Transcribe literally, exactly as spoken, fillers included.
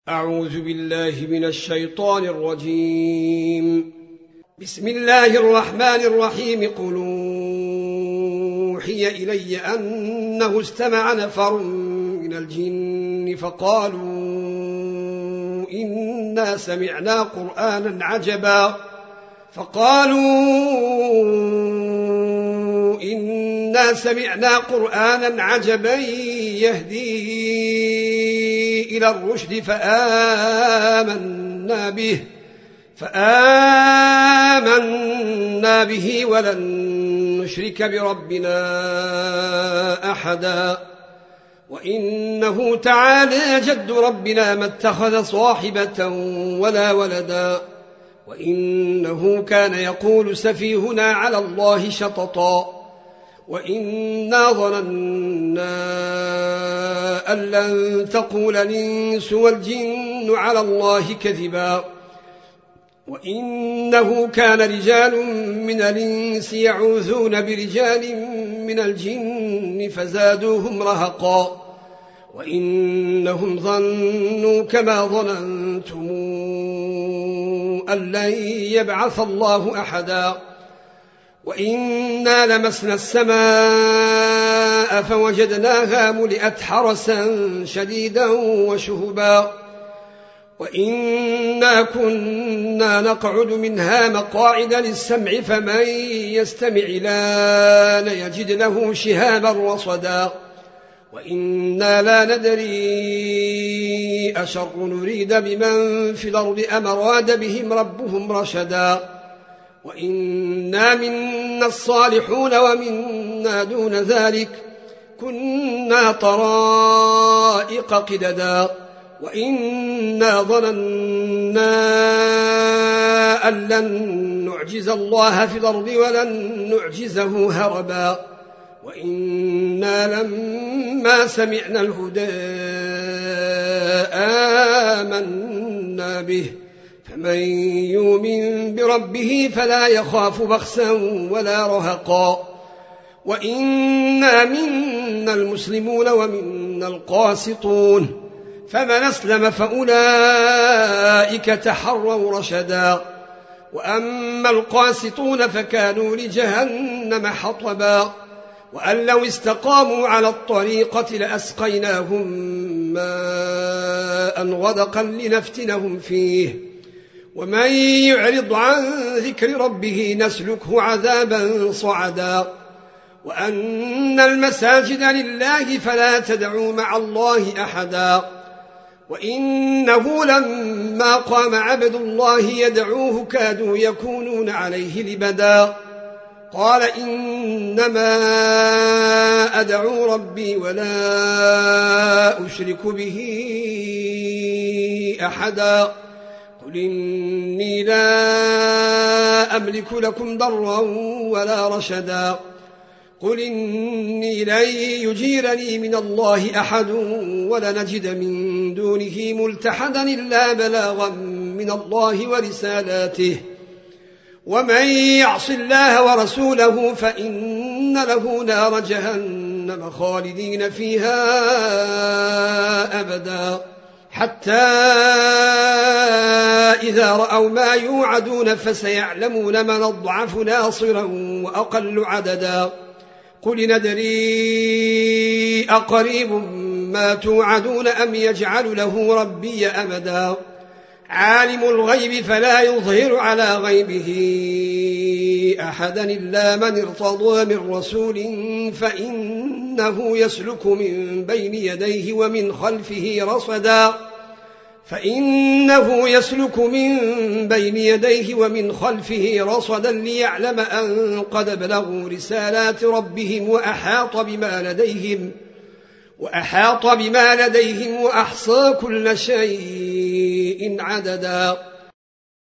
أعوذ بالله من الشيطان الرجيم. بسم الله الرحمن الرحيم. قل أوحي إلي أنه استمع نفر من الجن فقالوا إنا سمعنا قرآنا عجبا فقالوا إنا سمعنا قرآنا عجبا يهدي إلى الرشد فآمنا به فآمنا به ولن نشرك بربنا أحدا وإنه تعالى جد ربنا ما اتخذ صاحبة ولا ولدا وإنه كان يقول سفيهنا على الله شططا وإنا ظننا أن لن تقول الإنس والجن على الله كذبا وإنه كان رجال من الإنس يعوذون برجال من الجن فزادوهم رهقا وإنهم ظنوا كما ظننتم أن لن يبعث الله أحدا وإنا لمسنا السماء فوجدناها ملئت حرسا شديدا وشهبا وإنا كنا نقعد منها مقاعد للسمع فمن يستمع لا يجد له شهابا رصدا وإنا لا ندري أشر نريد بمن في الأرض أم أراد بهم ربهم رشدا وإنا منا الصالحون ومنا دون ذلك كنا طرائق قددا وإنا ظننا أن لن نعجز الله في الأرض ولن نعجزه هربا وإنا لما سمعنا الهدى آمنا به فمن يؤمن بربه فلا يخاف بخسا ولا رهقا وإنا منا المسلمون ومنا القاسطون فمن أسلم فأولئك تحروا رشدا وأما القاسطون فكانوا لجهنم حطبا وأن لو استقاموا على الطريقة لأسقيناهم ماء غدقا لنفتنهم فيه ومن يعرض عن ذكر ربه نسلكه عذابا صعدا وأن المساجد لله فلا تدعوا مع الله أحدا وإنه لما قام عبد الله يدعوه كادوا يكونون عليه لبدا قال إنما أدعو ربي ولا أشرك به أحدا قل إني لا أملك لكم ضرا ولا رشدا قل إني لن يجيرني من الله أحد ولنجد من دونه ملتحدا إلا بلاغا من الله ورسالاته ومن يعص الله ورسوله فإن له نار جهنم خالدين فيها أبدا حتى إذا رأوا ما يوعدون فسيعلمون من أضعف ناصرا وأقل عددا قل ندري أقريب ما توعدون أم يجعل له ربي أمدا عالم الغيب فلا يظهر على غيبه أحدا إلا من ارتضى من رسول فإنه يسلك من بين يديه ومن خلفه رصدا فإنه يسلك من بين يديه ومن خلفه رصدا ليعلم أن قد بلغوا رسالات ربهم وأحاط بما لديهم وأحاط بما لديهم وأحصى كل شيء عددا